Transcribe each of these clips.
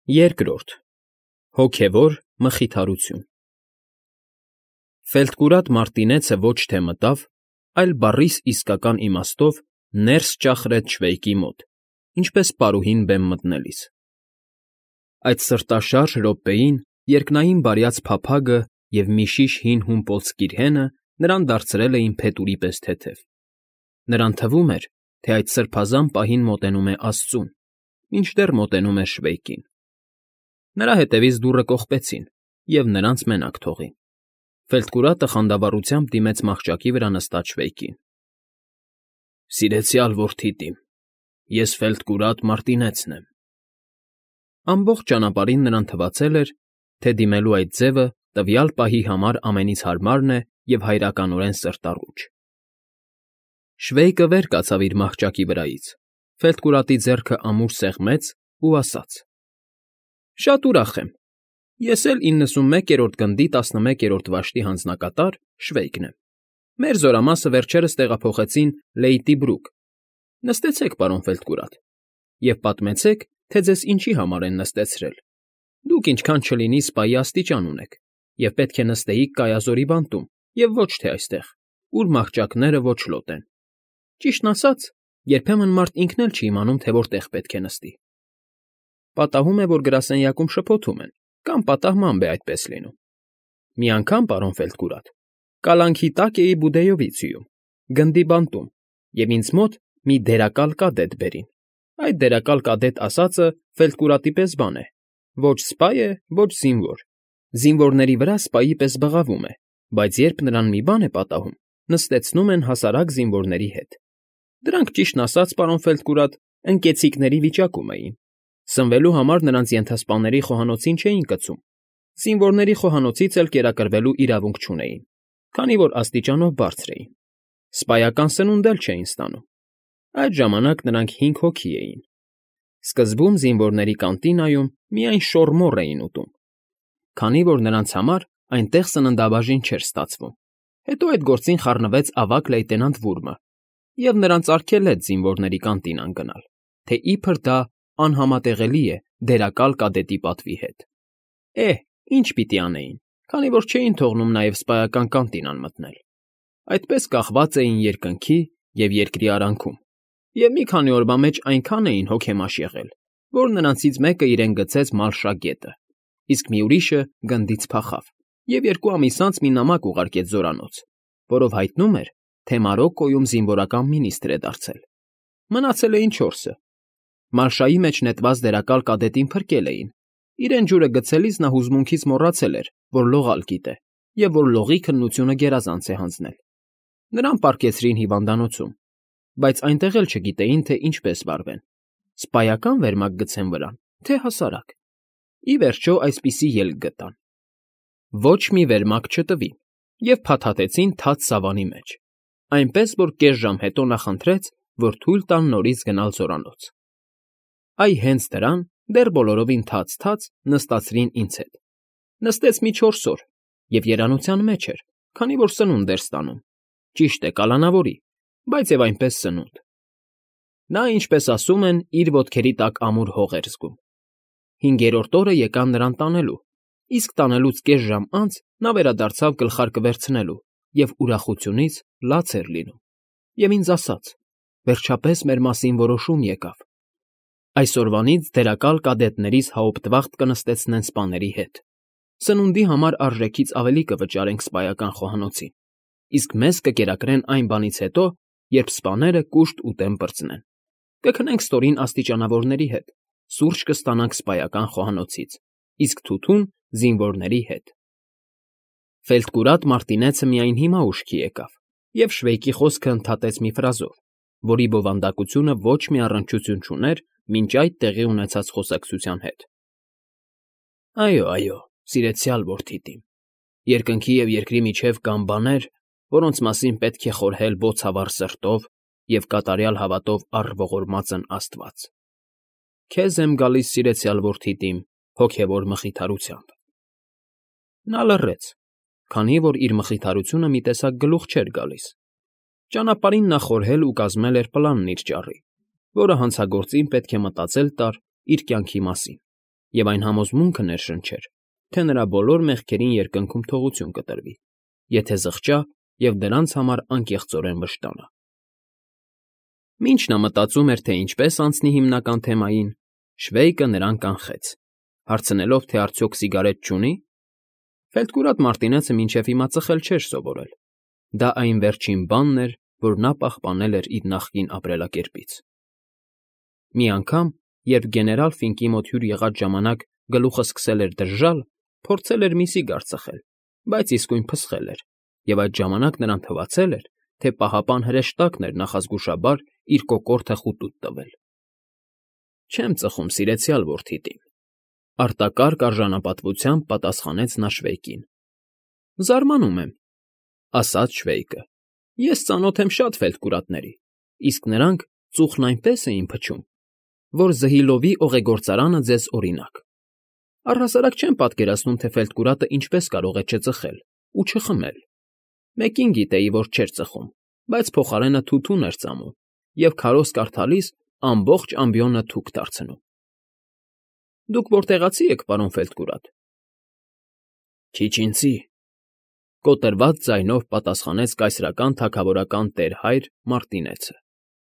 Երկրորդ հոգևոր մխիթարություն Ֆելտկուրատ Մարտինեցը ոչ թե մտավ, այլ բառիս իսկական իմաստով ներս ճախրեց շվեյկի մոտ, ինչպես պարուհին բեմ մտնելիս։ Այդ սրտաշարժ րոպեին երկնային բարյաց փափագը և մի շիշ հին հում պոլսկիր հենը նրան դարձրել էին փետուրի պես թեթև։ Նրան թվում էր, թե այդ սրբազան պահին մոտենում է աստծուն, մինչդեռ մոտենում էր շվեյկին։ Նրա հետևից դուռը կողպեցին և նրանց մենակ թողին։ Ֆելտկուրատը խանդավառությամբ դիմեց մախճակի վրա նստած շվեյկին։ Սիրեցյալ որդիտիմ, ես Ֆելտկուրատ Մարտինեցն եմ։ Ամբողջ ճանապարհին նրան թվացել էր, թե դիմելու այդ ձևը տվյալ պահի համար ամենից հարմարն է և հայրականորեն սրտառուչ։ Շվեյկը վեր կացավ իր մախճակի վրայից, Ֆելտկուրատի ձեռքը ամուր սեղմեց ու ասաց. Շատ ուրախ եմ։ Ես էլ 91-րդ գնդի 11-րդ վաշտի հանձնակատար Շվեյկն եմ։ Մեր զորամասը վերջերս տեղափոխեցին Լեյտիբրուկ։ Նստեցեք, պարոն Ֆելտկուրատ, և պատմեցեք, թե ձեզ ինչի համար են նստեցրել։ Դուք ինչքան չլինի սպայի աստիճան ունեք, և պետք է նստեիք Կայազորի բանտում, և ոչ թե այստեղ, ուր մախճակները ոչլոտ են։ Ճիշտն ասած, երբեմն մարդ ինքն էլ չի իմանում, թե որտեղ պետք է նստի։ Պատահում է, որ գրասենյակում շփոթում են, կամ պատահմամբ է այդպես լինում։ Մի անգամ, պարոն Ֆելտկուրատ, կալանքի տակ էի Բուդեյովիցիում, գնդի բանտում, և ինձ մոտ մի դերակալ կադետ բերին։ Այդ դերակալ կադետ ասածը Ֆելտկուրատի պես բան է, ոչ սպա է, ոչ զինվոր։ Զինվորների վրա սպայի պես բղավում է, բայց երբ նրան մի բան է պատահում, նստեցնում են հասարակ զինվորների հետ։ Դրանք, ճիշտն ասած, պարոն Ֆելտկուրատ, ընկեցիկների վիճակում էին։ Սնվելու համար նրանց ենթասպաների խոհանոցին չէին կցում, զինվորների խոհանոցից էլ կերակրվելու իրավունք չունեին, քանի որ աստիճանով բարձր էին։ Սպայական սնունդ էլ չէին ստանում։ Այդ ժամանակ նրանք 5 հոգի էին։ Սկզբում զինվորների կանտինայում միայն շորմոռ էին ուտում, քանի որ նրանց համար այնտեղ սննդաբաժին չէր ստացվում։ Հետո այդ գործին խառնվեց ավագ լեյտենանտ Վուրմը, և նրանց արգելեց զինվորների կանտինան գնալ, թե իբր դա անհամատեղելի է դերակալ կադետի պատվի հետ։ Ինչ պիտի անեին, քանի որ չէին թողնում նաև սպայական կանտինան մտնել։ Այդպես կախված էին երկնքի և երկրի արանքում, և մի քանի օրվա մեջ այնքան էին հոգեմաշ եղել, որ նրանցից մեկը իրեն գցեց Մալշա գետը, իսկ մի ուրիշը գնդից փախավ և 2 ամիս անց մի նամակ ուղարկեց զորանոց, որով հայտնում էր, թե Մարոկկոյում զինվորական մինիստր է դարձել։ Մնացել էին 4-ը։ Մալշայի մեջ նետված դերակալ կադետին փրկել էին։ Իրեն ջուրը գցելիս նա հուզմունքից մոռացել էր, որ լողալ գիտե, և որ լողի քննությունը գերազանց է հանձնել։ Նրան պառկեցրին հիվանդանոցում, բայց այնտեղ էլ չգիտեին, թե ինչպես վարվեն։ Սպայական վերմակ գցեն վրան, թե հասարակ։ Ի վերջո այսպիսի ելք գտան. ոչ մի վերմակ չտվի, և փաթաթեցին թաց սավանի մեջ, այնպես որ կես ժամ հետո նա խնդրեց, որ թույլ տան նորից գնալ զորանոց։ Այ հենց դրան, դեռ բոլորովին թաց նստացրին ինձ հետ։ Նստեց մի 4 օր, և երանության մեջ էր, քանի որ սնունդ էր ստանում։ Ճիշտ է, կալանավորի, բայց և այնպես սնունդ։ Նա, ինչպես ասում են, իր ոտքերի տակ ամուր հող էր զգում։ 5-րդ օրը եկան նրան տանելու, իսկ տանելուց կես ժամ անց նա վերադարձավ գլխարկը վերցնելու և ուրախությունից լաց էր լինում։ Եվ ինձ ասաց. «Վերջապես մեր մասին որոշում եկավ։ Այսօրվանից դերակալ կադետներիս հաուպտվախտ կնստեցնեն սպաների հետ։ Սնունդի համար արժեքից ավելի կվճարենք սպայական խոհանոցին, իսկ մեզ կկերակրեն այն բանից հետո, երբ սպաները կուշտ ուտեն պրծնեն։ Կքնենք ստորին աստիճանավորների հետ, սուրճ կստանանք սպայական խոհանոցից, իսկ թութուն զինվորների հետ»։ Ֆելտկուրատ Մարտինեցը միայն հիմա ուշքի եկավ և Շվեյկի խոսքը ընդհատեց մի ֆրազով, որի բովանդակությունը ոչ մի առնչություն չուներ մինչ այդ տեղի ունեցած խոսակցության հետ։ Այո, սիրեցյալ որդիտիմ, երկնքի և երկրի միջև կան բաներ, որոնց մասին պետք է խորհել բոցավառ սրտով և կատարյալ հավատով առ֊ողորմածն Աստված։ Քեզ եմ գալիս, սիրեցյալ որդիտիմ, հոգևոր մխիթարությամբ։ Նա լռեց, քանի որ իր մխիթարությունը մի տեսակ գլուխ չէր գալիս։ Ճանապարհին նա խորհել ու կազմել էր պլանն իր ճառի, որը հանցագործին պետք է մտածել տար իր կյանքի մասին և այն համոզմունքը ներշնչեր, թե նրա բոլոր մեղքերին երկնքում թողություն կտրվի, եթե զղջա և դրանց համար անկեղծորեն վշտանա։ Մինչ նա մտածում էր, թե ինչպես անցնի հիմնական թեմային, Շվեյկը նրան կանխեց, հարցնելով, թե արդյոք սիգարետ չունի։ Ֆելտկուրատ Մարտինեցը մինչև հիմա ծխել չէր սովորել. դա այն վերջին բանն էր, որ նա պահպանել էր իր նախկին ապրելակերպից։ Մի անգամ, երբ գեներալ Ֆինկի մոտ հյուր եղած ժամանակ գլուխը սկսել էր դրժալ, փորձել էր մի սիգար ծխել, բայց իսկույն փսխել էր, և այդ ժամանակ նրան թվացել էր, թե պահապան հրեշտակն էր նախազգուշաբար իր կոկորդը խուտուտ տվել։ «Չեմ ծխում, սիրեցյալ որդիդ իմ,֊ արտակարգ արժանապատվությամբ պատասխանեց նա Շվեյկին։ «Զարմանում եմ,֊ ասաց Շվեյկը։ Ես ծանոթ եմ շատ ֆելտկուրատների, իսկ նրանք ծուխն այնպես էին փչում, որ Զհիլովի օղեգործարանը ձեզ օրինակ։ Առհասարակ չեմ պատկերացնում, թե ֆելտկուրատը ինչպես կարող է չծխել ու չխմել։ Մեկին գիտեի, որ չէր ծխում, բայց փոխարենը թութուն էր ծամում և քարոզ կարդալիս ամբողջ ամբիոնը թուք դարձնում։ Դուք որտեղացի եք, պարոն Ֆելտկուրատ։ Չիչինցի,֊ կոտրված ձայնով պատասխանեց կայսրական թագավորական տեր֊հայր Մարտինեցը։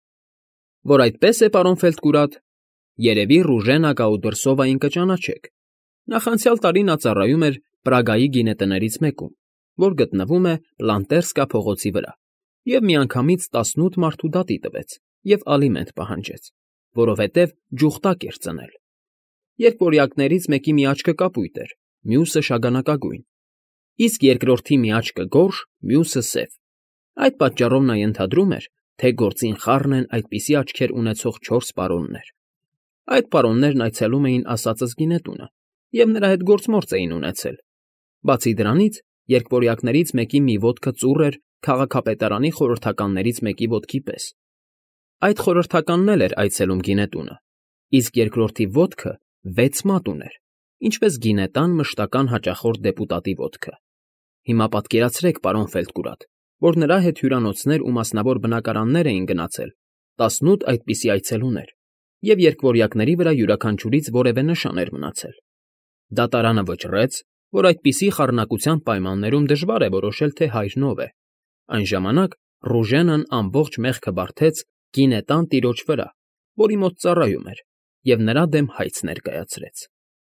Որ այդպես է, պարոն Ֆելտկուրատ, երևի Ռուժենա Գաուդրսովային կճանաչեք։ Նախանցյալ տարի նա ծառայում էր Պրագայի գինետներից մեկում, որ գտնվում է Պլանտերսկա փողոցի վրա, և միանգամից 18 մարդու դատի տվեց և ալիմենտ պահանջեց, որովհետև ջուխտակ էր ծնել։ Երկվորյակներից մեկի մի աչքը կապույտ էր, մյուսը շագանակագույն, իսկ երկրորդի մի աչքը գորշ, մյուսը սև։ Այդ պատճառով նա ենթադրում էր, թե գործին խառն են այդպիսի աչքեր ունեցող 4 պարոններ։ Այդ պարոններն այցելում էին ասածս գինետունը և նրա հետ գործմորձ էին ունեցել։ Բացի դրանից, երկվորյակներից մեկի մի ոտքը ծուռ էր քաղաքապետարանի խորհրդականներից մեկի ոտքի պես։ Այդ խորհրդականն էլ էր այցելում գինետունը, իսկ երկրորդի ոտքը 6 մատ ուներ, ինչպես գինետան մշտական հաճախորդ դեպուտատի ոտքը։ Հիմա պատկերացրեք, պարոն Ֆելտկուրատ, որ նրա հետ հյուրանոցներ ու մասնավոր բնակարաններ էին գնացել 18 այդպիսի այցելուներ, և երկվորյակների վրա յուրաքանչյուրից որևէ նշան էր մնացել։ Դատարանը վճռեց, որ այդպիսի խառնակության պայմաններում դժվար է որոշել, թե հայրն ով է։ Այն ժամանակ Ռուժենան ամբողջ մեղքը բարդեց գինետան տիրոջ վրա, որի մոտ ծառայում էր, և նրա դեմ հայց ներկայացրեց։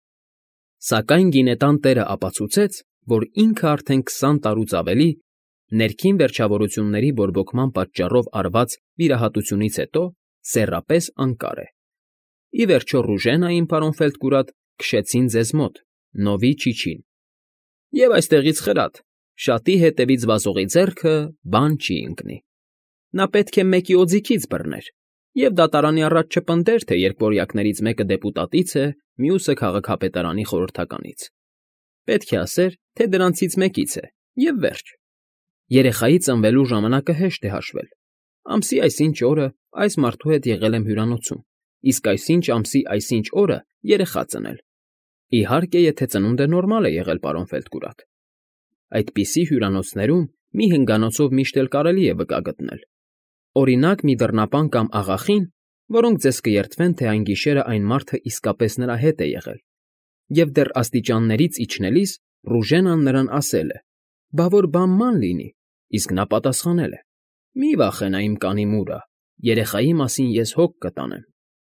Սակայն գինետան տերը ապացուցեց, որ ինքը արդեն 20 տարուց ավելի ներքին վերջավորությունների բորբոքման պատճառով արված վիրահատությունից հետո սեռապես անկար է։ Ի վերջո Ռուժենային, պարոն Ֆելտկուրատ, քշեցին ձեզ մոտ, նովի չիչին։ Եվ այստեղից խրատ, շատի հետևից վազողի ձեռքը բան չի ընկնի։ Նա պետք է մեկի օձիքից բռներ, և դատարանի առաջ չպնդեր, թե երկվորյակներից մեկը դեպուտատից է, մյուսը քաղաքապետարանի խորհրդականից։ Պետք է ասեր, թե դրանցից մեկից է, և վերջ։ Երեխայի ծնվելու ժամանակը հեշտ է հաշվել։ Ամսի այսինչ օրը այս մարդու հետ եղել եմ հյուրանոցում, իսկ այսինչ ամսի այսինչ օրը երեխա ծնել։ Իհարկե, եթե ծնունդը նորմալ է եղել, պարոն Ֆելտկուրատ։ Այդպիսի հյուրանոցներում մի հնգանոցով միշտ էլ կարելի է վկա գտնել։ Օրինակ, մի դռնապան կամ աղախին, որոնք ձեզ կերդվեն, թե այն գիշերը այն մարդը իսկապես նրա հետ է եղել։ Եվ դեռ աստիճաններից իջնելիս Ռուժենան նրան ասել է. «Բա որ բան լինի», իսկ նա պատասխանել է. «Մի վախենա, իմ կանի մուրա, երեխայի մասին ես հոգ կտանեմ»։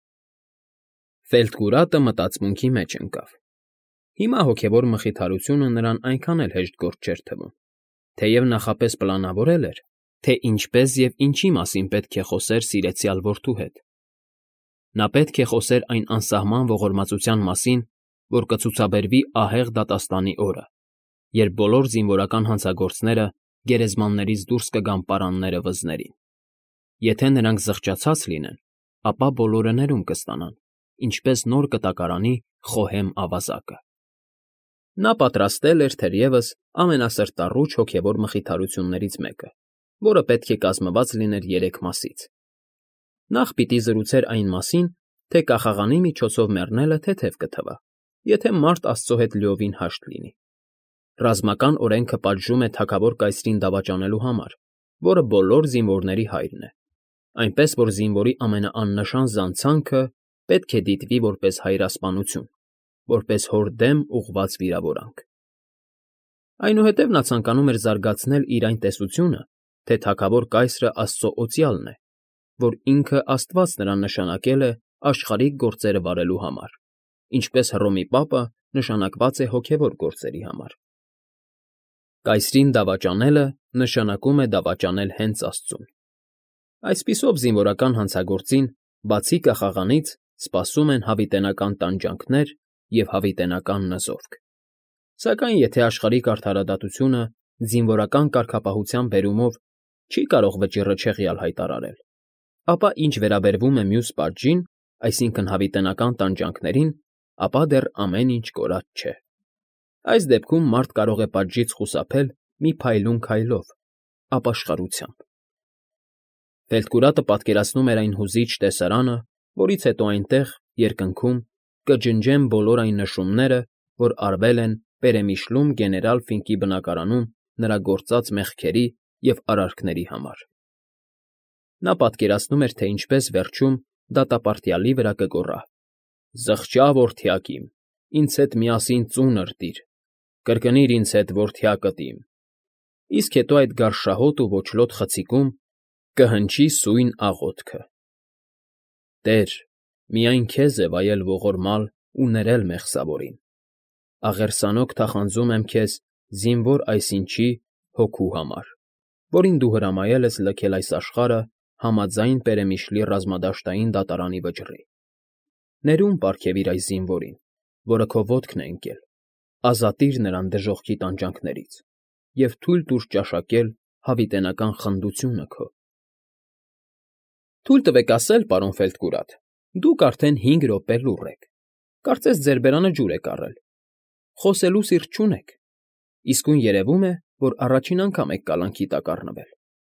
Ֆելտկուրատը մտածմունքի մեջ ընկավ։ Հիմա հոգևոր մխիթարությունը նրան այնքան էլ հեշտ գործ չէր թվում, թեև նախապես պլանավորել էր, թե ինչպես և ինչի մասին պետք է խոսեր սիրեցյալ որդու հետ։ Նա պետք է խոսեր այն անսահման ողորմածության մասին, որ կցուցաբերվի ահեղ դատաստանի օրը, երբ բոլոր զինվորական հանցագործները գերեզմաններից դուրս կգան պարանները վզներին։ Եթե նրանք զղջացած լինեն, ապա բոլորը ներում կստանան, ինչպես նոր կտակարանի խոհեմ ավազակը։ Նա պատրաստել էր թերևս ամենասրտառուչ հոգևոր մխիթարություններից մեկը, որը պետք է կազմված լիներ 3 մասից։ Նախ պիտի զրուցեր այն մասին, թե կախաղանի միջոցով մեռնելը թեթև կթվա, եթե մարդ Աստծո հետ լիովին հաշտ լինի։ Ռազմական օրենքը պատժում է թագավոր կայսրին դավաճանելու համար, որը բոլոր զինվորների հայրն է, այնպես որ զինվորի ամենաաննշան զանցանքը պետք է դիտվի որպես հայրասպանություն, որպես հոր դեմ ուղղված վիրավորանք։ Այնուհետև նա ցանկանում էր զարգացնել իր այն տեսությունը, թե թագավոր կայսրը Աստծո օծյալն է, որ ինքը Աստված նրան նշանակել է աշխարհիկ գործերը վարելու համար, ինչպես Հռոմի պապը նշանակված է հոգևոր գործերի համար։ Կայսրին դավաճանելը նշանակում է դավաճանել հենց Աստծուն։ Այսպիսով զինվորական հանցագործին, բացի կախաղանից, սպասում են հավիտենական տանջանքներ և հավիտենական նզովք։ Սակայն եթե աշխարհիկ արդարադատությունը զինվորական կարգապահության բերումով չի կարող վճիռը չեղյալ հայտարարել, ապա ինչ վերաբերվում է մյուս պատժին, այսինքն հավիտենական տանջանքներին, ապա դեռ ամեն ինչ կորած չէ։ Այս դեպքում մարդ կարող է պատժից խուսափել մի փայլուն քայլով՝ ապաշխարությամբ։ Ֆելտկուրատը պատկերացնում էր այն հուզիչ տեսարանը, որից հետո այնտեղ, երկնքում, կջնջեն բոլոր այն նշումները, որ արվել են Պերեմիշլում գեներալ Ֆինկի բնակարանում նրա գործած մեղքերի և արարքների համար։ Նա պատկերացնում էր, թե ինչպես վերջում դատապարտյալի վրա կգոռա. «Զղջա, որդյակ իմ, ինձ հետ միասին ծուն ըրտիր, կրկնիր ինձ հետ որդյակդ իմ», իսկ հետո այդ գարշահոտ ու ոչլոտ խցիկում կհնչի սույն աղոթքը. «Տեր, միայն քեզ է վայել ողորմալ ու ներել մեղսավորին, աղերսանոք թախանձում եմ քեզ զինվոր այսինչի հոգու համար, որին դու հրամայել ես լքել այս աշխարհը համաձայն Պերեմիշլի ռազմադաշտային դատարանի վճռի։ Ներում պարգևիր այս զինվորին, որը քո ոտքն է ընկել, ազատիր նրան դժոխքի տանջանքներից և թույլ տուր ճաշակել հավիտենական խնդությունը քո»։ Թույլ տվեք ասել, պարոն Ֆելտկուրատ, դուք արդեն 5 րոպե լուռ եք, կարծես ձեր բերանը ջուր եք առել, խոսելու սիրտ չունեք, իսկույն երևում է, որ առաջին անգամ եք կալանքի տակ առնվել։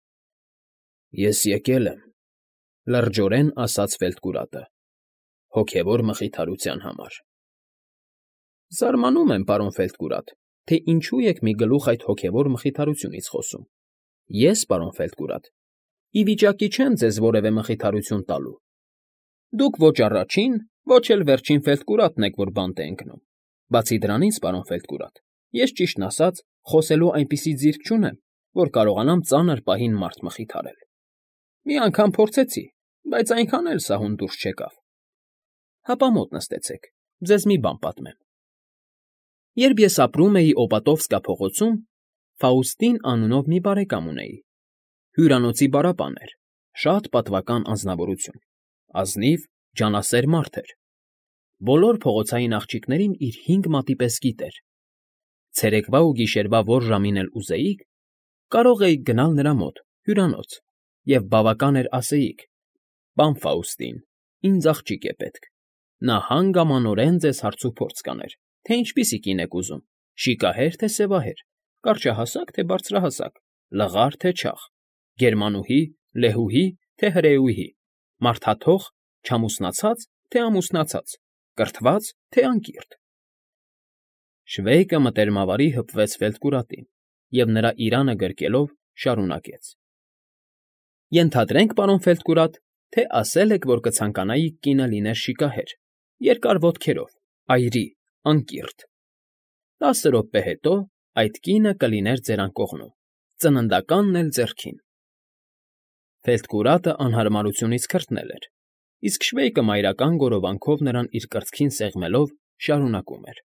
«Ես եկել եմ,֊ լրջորեն ասաց Ֆելտկուրատը,֊ հոգևոր մխիթարության համար»։ Զարմանում եմ, պարոն Ֆելտկուրատ, թե ինչու եք մի գլուխ այդ հոգևոր մխիթարությունից խոսում։ Ես, պարոն Ֆելտկուրատ, ի վիճակի չեմ ձեզ որևէ մխիթարություն տալու։ Դուք ոչ առաջին, ոչ էլ վերջին Ֆելտկուրատն եք, որ բանտ է ընկնում։ Բացի դրանից, պարոն Ֆելտկուրատ, ես ճիշտն ասած խոսելու այնպիսի ձիրք չունեմ, որ կարողանամ ծանր պահին մարդ մխիթարել։ Մի անգամ փորձեցի, բայց այնքան էլ սահուն դուրս չեկավ։ Հապա մոտ նստեցեք, ձեզ մի բան պատմեմ։ Երբ ես ապրում էի Օպատովսկա փողոցում, Ֆաուստին անունով մի բարեկամ ունեի։ Հյուրանոցի բառապան էր, շատ պատվական անձնավորություն, ազնիվ, ջանասեր մարդ էր։ Բոլոր փողոցային աղջիկներին իր 5 մատի պես գիտեր։ Ցերեկվա ու գիշերվա որ ժամին էլ ուզեիք, կարող էիք գնալ նրա մոտ, հյուրանոց, և բավական էր ասեիք. «Պան Ֆաուստին, ինձ աղջիկ է պետք»։ Նա հանգամանորեն ձեզ հարցուփորձ կաներ, թե ինչպիսի կին եք ուզում՝ շիկահե՞ր, թե սևահեր, կարճահասակ, թե բարձրահասակ, լղար, թե չաղ, գերմանուհի, լեհուհի, թե հրեուհի, մարդաթող, չամուսնացած, թե ամուսնացած, կրթված, թե անկիրթ։ Շվեյկը մտերմավարի հպվեց Ֆելտկուրատին և նրա իրանը գրկելով շարունակեց. «Ենթադրենք, պարոն Ֆելտկուրատ, թե ասել եք, որ կցանկանայիք կինը լիներ շիկահեր, երկար ոտքերով, այրի, անկիրթ։ 10 րոպե հետո այդ կինը կլիներ ձեր անկողնում, ծննդականն էլ ձեռքին»։ Ֆելտկուրատը անհարմարությունից քրտնել էր, իսկ Շվեյկը մայրական գորովանքով նրան իր կրծքին սեղմելով շարունակում էր.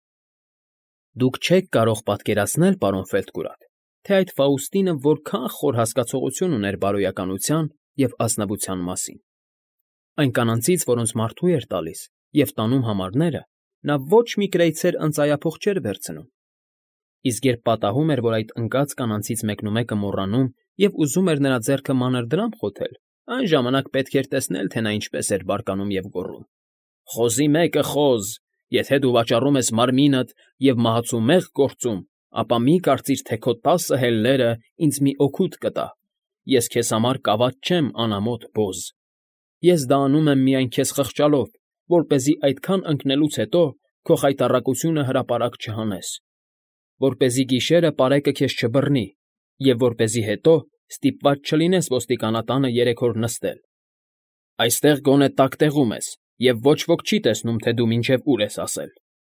«Դուք չեք կարող պատկերացնել, պարոն Ֆելտկուրատ, թե այդ Ֆաուստինը որքան խոր հասկացողություն ուներ բարոյականության և ազնվության մասին։ Այն կանանցից, որոնց մարդու էր տալիս և տանում համարները, նա ոչ մի կրեյցեր ընծայափող չէր վերցնում։ Իսկ երբ պատահում էր, որ այդ ընկած կանանցից մեկնումեկը մոռանում և ուզում էր նրա ձեռքը մանր դրամ խոթել, այն ժամանակ պետք էր տեսնել, թե նա ինչպես էր բարկանում և գոռում. «Խոզի մեկը խոզ, եթե դու վաճառում ես մարմինդ և մահացու մեղ գործում, ապա մի կարծիր, թե քո 10 հելլերը ինձ մի օգուտ կտա, ես քեզ համար կաված չեմ, անամոթ բոզ։ Ես դա անում եմ միայն քեզ խղճալով, որպեսզի այդքան ընկնելուց հետո քո խայտառակությունը հրապարակ չհանես, որպեսզի գիշերը պարեկը քեզ չբռնի և որպեսզի հետո ստիպված չլինես ոստիկանատանը 3 օր նստել։ Այստեղ գոնե տաք տեղում ես, և ոչ ոք չի տեսնում, թե դու մինչև ուր ես հասել։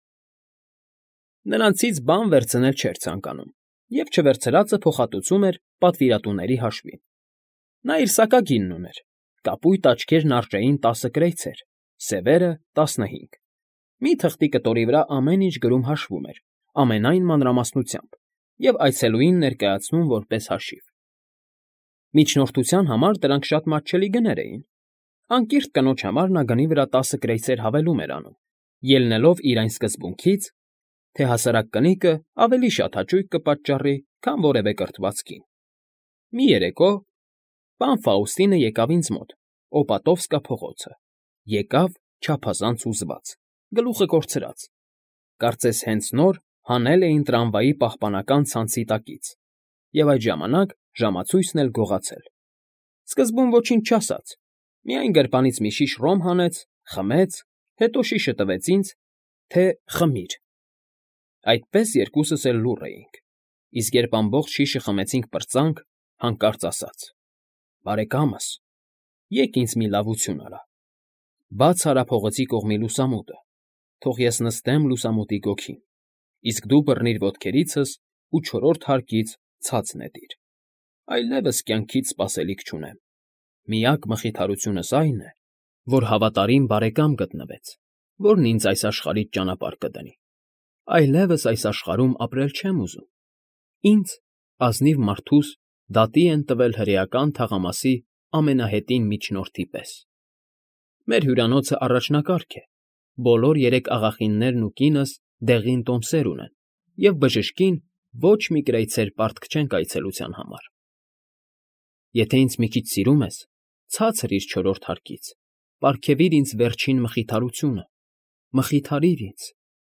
Նրանցից բան վերցնել չէր ցանկանում և չվերցրածը փոխհատուցում էր պատվիրատուների հաշվին։ Նա իր սակագինն ուներ, կապույտ աչքերն արժեին 10 կրայցեր, սևերը 15։ Մի թղթի կտորի վրա ամեն ինչ գրում հաշվում էր, ամենայն մանրամասնությամբ, և այցելուին ներկայացնում որպես հաշիվ։ Միջնորդության համար դրանք շատ մատչելի գներ էին։ Անկիրք կնոջ համար նա գնի վրա 10 կրայցեր հավելում էր անում, ելնելով իր այն սկզբունքից, թե հասարակ կնիկը ավելի շատ հաճույք կպատճառի, քան որևէ կրթված կին։ Մի երեկո պան Ֆաուստինը եկավ ինձ մոտ, Օպատովսկա փողոցը, եկավ չափազանց հուզված, գլուխը կորցրած, կարծես հենց նոր հանել էին տրամվայի պահպանական ցանցի տակից, և այդ ժամանակ ժամացույցն էլ գողացել։ Սկզբում ոչինչ չասաց, միայն գրպանից մի շիշ ռոմ հանեց, խմեց, հետո շիշը տվեց ինձ, թե խմիր։ Այդպես երկուսս էլ լուռ էինք, իսկ երբ ամբողջ շիշը խմեցինք պրծանք, հանկարծ ասաց. «Բարեկամս, եկ ինձ մի լավություն արա, բաց արա փողոցի կողմի լուսամուտը, թող ես նստեմ լուսամուտի գոգին, իսկ դու բռնիր ոտքերիցս ու չորրորդ հարկից ցած նետիր։ Այլևս կյանքից սպասելիք չունեմ։ Միակ մխիթարությունս այն է, որ հավատարիմ բարեկամ գտնվեց, որն ինձ այս աշխարհից ճանապարհ կդնի։ Այլևս այս աշխարհում ապրել չեմ ուզում։ Ինձ, ազնիվ մարդուս, դատի են տվել հրեական թաղամասի ամենահետին միջնորդի պես։ Մեր հյուրանոցը առաջնակարգ է, բոլոր 3 աղախիններն ու կինս դեղին տոմսեր ունեն, և բժշկին ոչ մի կրայցեր պարտք չենք այցելության համար։ Եթե ինձ մի քիչ սիրում ես, ցածր իր չորրորդ հարկից, պարգևիր ինձ վերջին մխիթարությունը, մխիթարիր ինձ։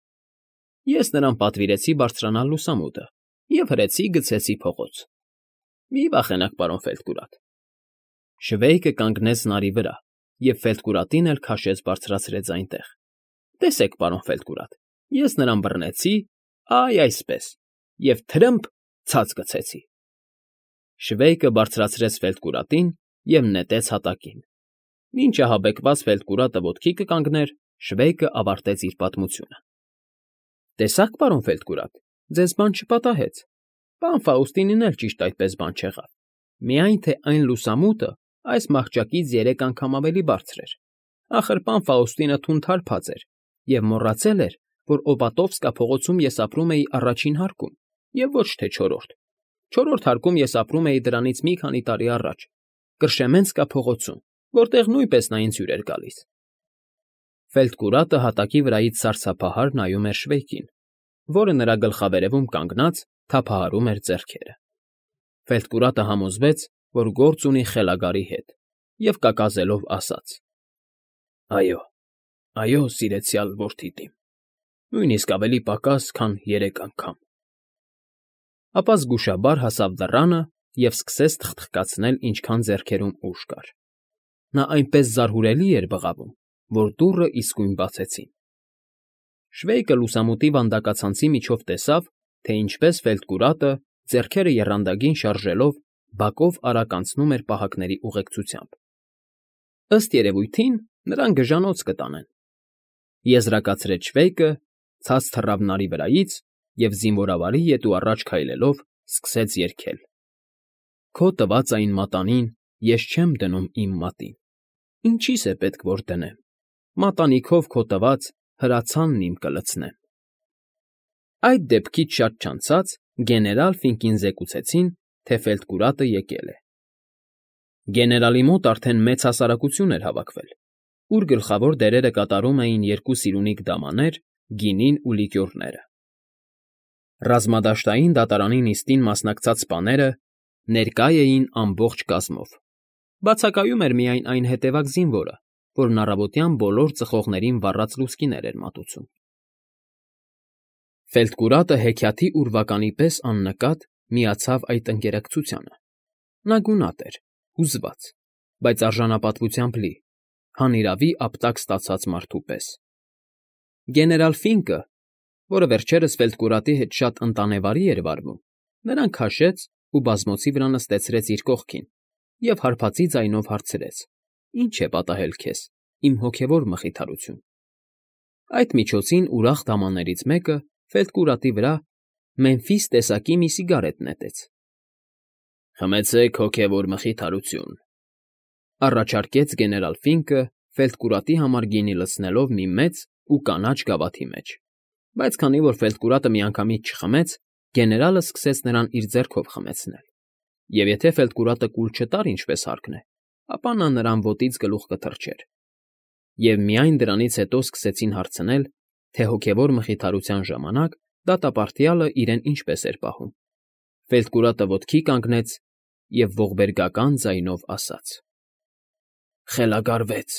Ես նրան պատվիրեցի բարձրանալ լուսամուտը և հրեցի գցեցի փողոց։ Մի վախենաք, պարոն Ֆելտկուրատ։ Շվեյկը կանգնեց նարի վրա, և Ֆելտկուրատին էլ քաշեց բարձրացրեց այնտեղ։ Տեսեք, պարոն Ֆելտկուրատ, ես նրան բռնեցի, այ այսպես, և թրմփ ցած գցեցի։ Շվեյկը բարձրացրեց Ֆելտկուրատին և նետեց հատակին։ Մինչ ահաբեկված Ֆելտկուրատը ոտքի կկանգներ, Շվեյկը ավարտեց իր պատմությունը։ Տեսա՞ք, պարոն Ֆելտկուրատ, ձեզ բան չպատահեց։ Պան Ֆաուստինին էլ ճիշտ այդպես բան չեղավ։ Միայն թե այն լուսամուտը այս մահճակից 3 անգամ ավելի բարձր էր։ Ախր պան Ֆաուստինը թունթարփած էր և մոռացել էր, որ Օպատովսկա փողոցում ես ապրում էի առաջին հարկում, և ոչ թե չորրորդ։ Չորրորդ հարկում ես ապրում էի դրանից մի քանի տարի առաջ, Կրշեմենսկա փողոցում, որտեղ նույնպես նա ինձ հյուր էր գալիս։ Ֆելտկուրատը հատակի վրայից սարսափահար նայում էր Շվեյկին, որը նրա գլխավերևում կանգնած թափահարում էր ձեռքերը։ Ֆելտկուրատը համոզվեց, որ գործ ունի խելագարի հետ, և կակազելով ասաց. Այո, այո, սիրեցյալ որդիդ իմ, նույնիսկ ավելի պակաս, քան 3 անգամ։ Ապա զգուշաբար հասավ դռանը և սկսեց թխթխկացնել, ինչքան ձեռքերում ուժ կար։ Նա այնպես զարհուրելի էր բղավում, որ դուռը իսկույն բացեցին։ Շվեյկը լուսամուտի վանդակացանցի միջով տեսավ, թե ինչպես Ֆելտկուրատը, ձեռքերը եռանդագին շարժելով, բակով արագ անցնում էր պահակների ուղեկցությամբ։ Ըստ երևույթին, նրան գժանոց կտանեն։ Եզրակացրեց Շվեյկը, ցած թռավ նարի վրայից և զինվորավարի ետու առաջ քայլելով սկսեց երգել. Քո տված այն մատանին ես չեմ դնում իմ մատին, ինչի՞ս է պետք որ դնեմ, մատանիքով քո տված հրացանն իմ կլցնեմ։ Այդ դեպքից շատ չանցած գեներալ Ֆինկին զեկուցեցին, թե Ֆելտկուրատը եկել է։ Գեներալի մոտ արդեն մեծ հասարակություն էր հավաքվել, ուր գլխավոր դերերը կատարում էին 2 սիրունիկ դամաներ, գինին ու լիկյորները։ Ռազմադաշտային դատարանի նիստին մասնակցած սպաները ներկա էին ամբողջ կազմով։ Բացակայում էր միայն այն հետևակ զինվորը, որն առավոտյան բոլոր ծխողներին վառած լուցկիներ էր մատուցում։ Ֆելտկուրատը հեքիաթի ուրվականի պես աննկատ միացավ այդ ընկերակցությանը։ Նա գունատ էր, հուզված, բայց արժանապատվությամբ լի, հանիրավի ապտակ ստացած մարդու պես։ Գեներալ Ֆինկը, որը վերջերս Ֆելտկուրատի հետ շատ ընտանեվարի էր վարվում, նրան քաշեց ու բազմոցի վրա նստեցրեց իր կողքին և հարբածի ձայնով հարցրեց. «Ինչ է պատահել քեզ, իմ հոգևոր մխիթարություն»։ Այդ միջոցին ուրախ դամաներից մեկը ֆելտկուրատի վրա Մեմֆիս տեսակի մի սիգարետ նետեց։ «Խմեցեք հոգևոր մխիթարություն», առաջարկեց գեներալ Ֆինկը, ֆելտկուրատի համար գինի լցնելով մի մեծ ու կանաչ գավաթի մեջ, բայց քանի որ ֆելտկուրատը միանգամից չխմեց, գեներալը սկսեց նրան իր ձեռքով խմեցնել, և եթե ֆելտկուրատը կուլ չտար ինչպես հարկն է, ապա նա նրան ոտից գլուխ կթռչեր։ Եվ միայն դրանից հետո սկսեցին հարցնել, թե հոգևոր մխիթարության ժամանակ դատապարտյալը իրեն ինչպես էր պահում։ Ֆելտկուրատը ոտքի կանգնեց և ողբերգական ձայնով ասաց. «Խելագարվեց»։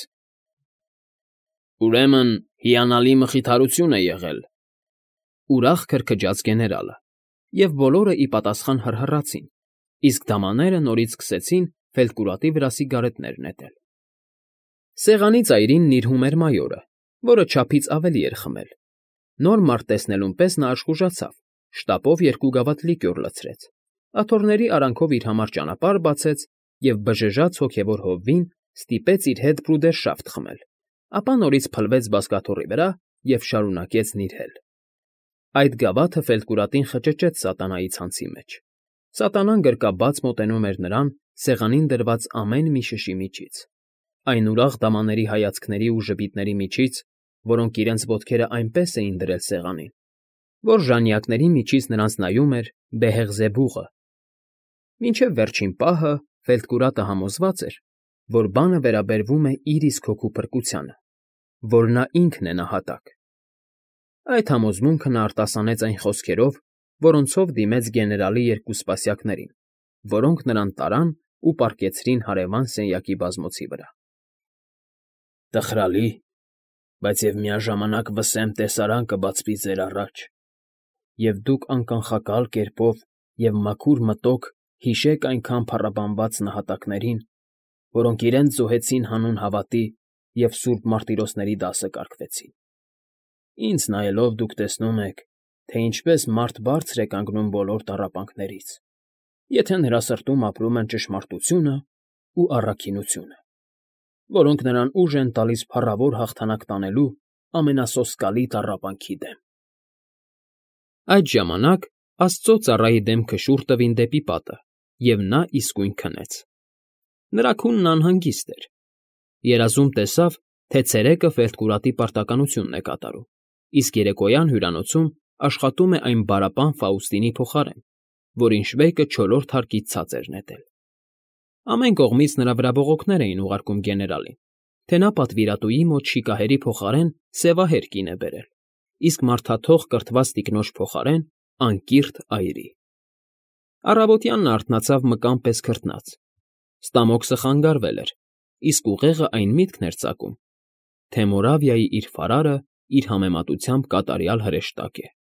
«Ուրեմն հիանալի մխիթարություն է եղել», ուրախ քրքջաց գեներալը, և բոլորը ի պատասխան հռհռացին, իսկ դամաները նորից սկսեցին ֆելտկուրատի վրա սիգարետներ նետել։ Սեղանի ծայրին նիրհում էր մայորը, որը չափից ավելի էր խմել։ Նոր մարդ տեսնելուն պես նա աշխուժացավ, շտապով 2 գավաթ լիկյոր լցրեց, աթոռների արանքով իր համար ճանապարհ բացեց և բժժաց հոգևոր հովվին ստիպեց իր հետ բրուդերշաֆտ խմել, ապա նորից փլվեց բազկաթոռի վրա և շարունակեց նիրհել։ Այդ գավաթը ֆելտկուրատին խճճեց սատանայի ցանցի մեջ։ Սատանան գրկաբաց մոտենում էր նրան սեղանին դրված ամեն մի շշի միջից, այն ուրախ դամաների հայացքների ու ժպիտների միջից, որոնք իրենց ոտքերը այնպես էին դրել սեղանին, որ ժանյակների միջից նրանց նայում էր Բեհեղզեբուղը։ Մինչև վերջին պահը ֆելտկուրատը համոզված էր, որ բանը վերաբերվում է իր իսկ հոգու փրկությանը, որ նա ինքն է նահատակ։ Այդ համոզմունքը նա արտասանեց այն խոսքերով, որոնցով դիմեց գեներալի 2 սպասյակներին, որոնք նրան տարան ու պառկեցրին հարևան սենյակի բազմոցի վրա։ «Տխրալի, բայց և միաժամանակ վսեմ տեսարան կբացվի ձեր առաջ, և դուք անկանխակալ կերպով և մաքուր մտոք հիշեք այնքան փառաբանված նահատակներին, որոնք իրենց զոհեցին հանուն հավատի և սուրբ մարտիրոսների դասը կարգվեցին։ Ինձ նայելով դուք տեսնում եք, թե ինչպես մարդ բարձր է կանգնում բոլոր տառապանքներից, եթե նրա սրտում ապրում են ճշմարտությունն ու առաքինությունը, որոնք նրան ուժ են տալիս փառավոր հաղթանակ տանելու ամենասոսկալի տառապանքի դեմ»։ Այդ ժամանակ Աստծո ծառայի դեմքը շուռ տվին դեպի պատը, և նա իսկույն քնեց։ Նրա քունն անհանգիստ էր։ Երազում տեսավ, թե ցերեկը ֆելտկուրատի պարտականությունն է կատարում, իսկ երեկոյան հյուրանոցում աշխատում է այն բարապան Ֆաուստինի փոխարեն, որին շվեյկը 4-րդ հարկից ցած էր նետել։ Ամեն կողմից նրա վրա բողոքներ էին ուղարկում գեներալին, թե նա պատվիրատուի մոտ շիկահերի փոխարեն սևահեր կին է բերել, իսկ մարդաթող կրթված տիկնոջ փոխարեն անկիրթ այրի։ Առավոտյան նա արթնացավ մկան պես քրտնած։ Ստամոքսը խանգարվել էր, իսկ ուղեղը այն միտքն էր ծակում, թե Մորավիայի իր ֆարարը իր համեմատությամբ կատարյալ հրեշտակ է։